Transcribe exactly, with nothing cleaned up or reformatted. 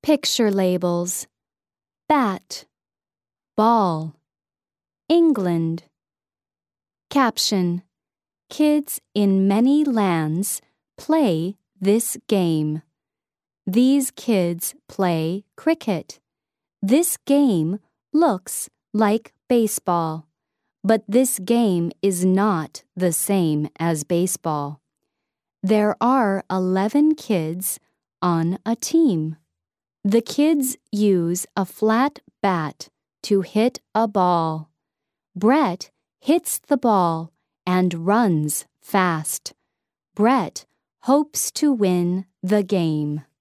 Picture labels: bat, ball, England. Caption: Kids in many lands play this game. These kids play cricket. This game looks like baseball, but this game is not the same as baseball. There are eleven kids on a team. The kids use a flat bat to hit a ball. Brett hits the ball and runs fast. Brett hopes to win the game.